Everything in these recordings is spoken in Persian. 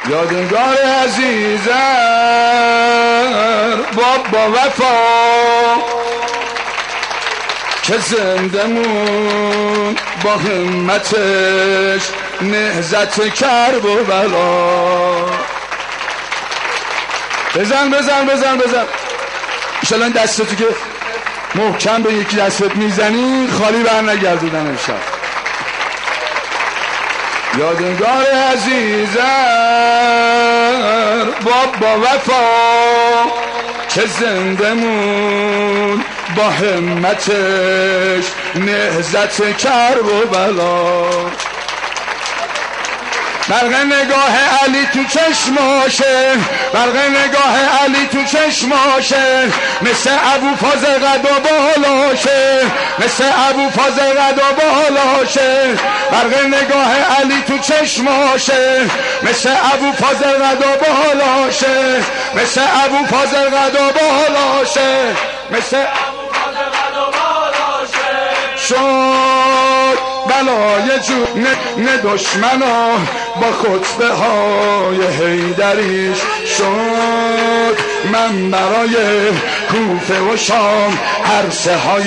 یادگار عزیزم با وفا که زنده مون با همتش نهضت کرب و بلا. بزن بزن بزن بزن ایشالله دستتو که محکم به یکی دستت میزنی خالی بر نگردودن امشب. یادگار عزیزم با وفا که زنده مون با همتش نهضت کرب و بلا. برق نگاه علی تو چشماشه، برق نگاه علی تو چشماشه، مثل ابو فاضل قد و بالاشه، مثل ابو فاضل قد و بالاشه. برق نگاه علی تو چشماشه، مثل ابو فاضل قد و بالاشه، مثل ابو فاضل قد و بالاشه، مثل ابو فاضل قد و بالاشه. شد بلای جون دشمنا با خطبه های حیدریش شد، من برای کوفه و شام عرصه های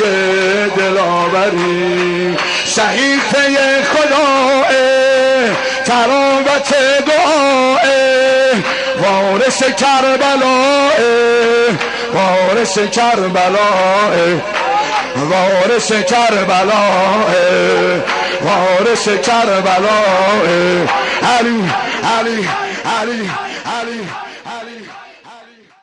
دلاوری. صحیفه خداه تراوت دعاه، وارث کربلاه، وارث کربلاه، وارث کربلاه، وارث کربلاه. علی علی علی علی